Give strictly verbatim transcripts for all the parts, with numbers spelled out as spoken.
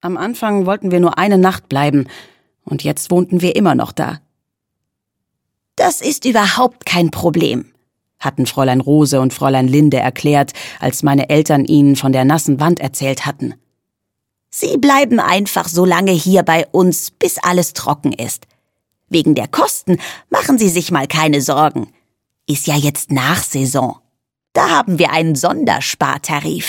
Am Anfang wollten wir nur eine Nacht bleiben, und jetzt wohnten wir immer noch da.« »Das ist überhaupt kein Problem«, hatten Fräulein Rose und Fräulein Linde erklärt, als meine Eltern ihnen von der nassen Wand erzählt hatten. »Sie bleiben einfach so lange hier bei uns, bis alles trocken ist. Wegen der Kosten machen Sie sich mal keine Sorgen. Ist ja jetzt Nachsaison. Da haben wir einen Sonderspartarif.«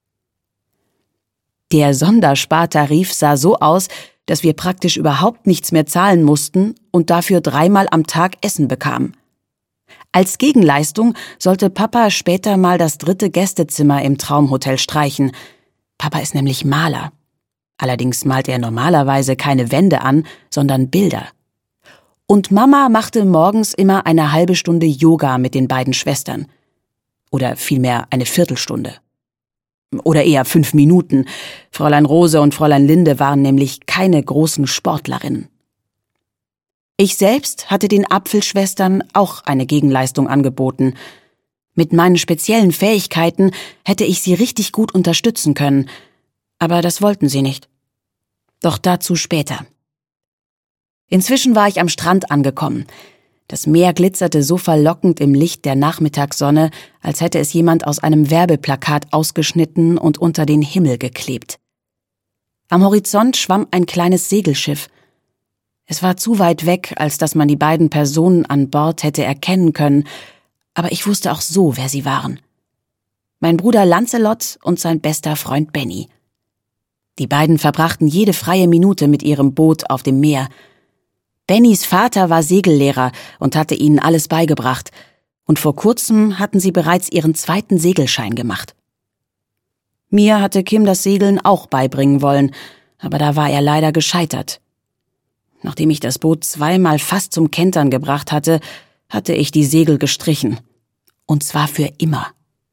Der Sonderspartarif sah so aus, dass wir praktisch überhaupt nichts mehr zahlen mussten und dafür dreimal am Tag Essen bekamen. Als Gegenleistung sollte Papa später mal das dritte Gästezimmer im Traumhotel streichen. Papa ist nämlich Maler. Allerdings malt er normalerweise keine Wände an, sondern Bilder. Und Mama machte morgens immer eine halbe Stunde Yoga mit den beiden Schwestern. Oder vielmehr eine Viertelstunde. Oder eher fünf Minuten. Fräulein Rose und Fräulein Linde waren nämlich keine großen Sportlerinnen. Ich selbst hatte den Apfelschwestern auch eine Gegenleistung angeboten. Mit meinen speziellen Fähigkeiten hätte ich sie richtig gut unterstützen können, aber das wollten sie nicht. Doch dazu später. Inzwischen war ich am Strand angekommen. Das Meer glitzerte so verlockend im Licht der Nachmittagssonne, als hätte es jemand aus einem Werbeplakat ausgeschnitten und unter den Himmel geklebt. Am Horizont schwamm ein kleines Segelschiff. Es war zu weit weg, als dass man die beiden Personen an Bord hätte erkennen können, aber ich wusste auch so, wer sie waren. Mein Bruder Lancelot und sein bester Freund Benny. Die beiden verbrachten jede freie Minute mit ihrem Boot auf dem Meer. Bennys Vater war Segellehrer und hatte ihnen alles beigebracht, und vor kurzem hatten sie bereits ihren zweiten Segelschein gemacht. Mir hatte Kim das Segeln auch beibringen wollen, aber da war er leider gescheitert. Nachdem ich das Boot zweimal fast zum Kentern gebracht hatte, hatte ich die Segel gestrichen. Und zwar für immer.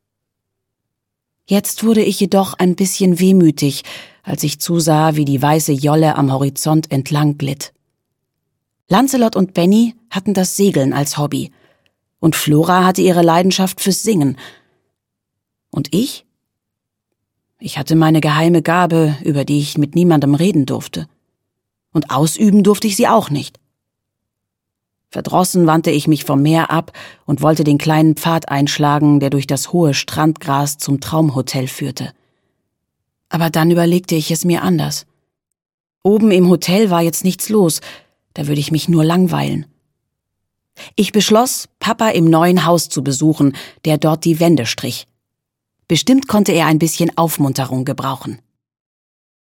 Jetzt wurde ich jedoch ein bisschen wehmütig, als ich zusah, wie die weiße Jolle am Horizont entlang glitt. Lancelot und Benny hatten das Segeln als Hobby. Und Flora hatte ihre Leidenschaft fürs Singen. Und ich? Ich hatte meine geheime Gabe, über die ich mit niemandem reden durfte. Und ausüben durfte ich sie auch nicht. Verdrossen wandte ich mich vom Meer ab und wollte den kleinen Pfad einschlagen, der durch das hohe Strandgras zum Traumhotel führte. Aber dann überlegte ich es mir anders. Oben im Hotel war jetzt nichts los, da würde ich mich nur langweilen. Ich beschloss, Papa im neuen Haus zu besuchen, der dort die Wände strich. Bestimmt konnte er ein bisschen Aufmunterung gebrauchen.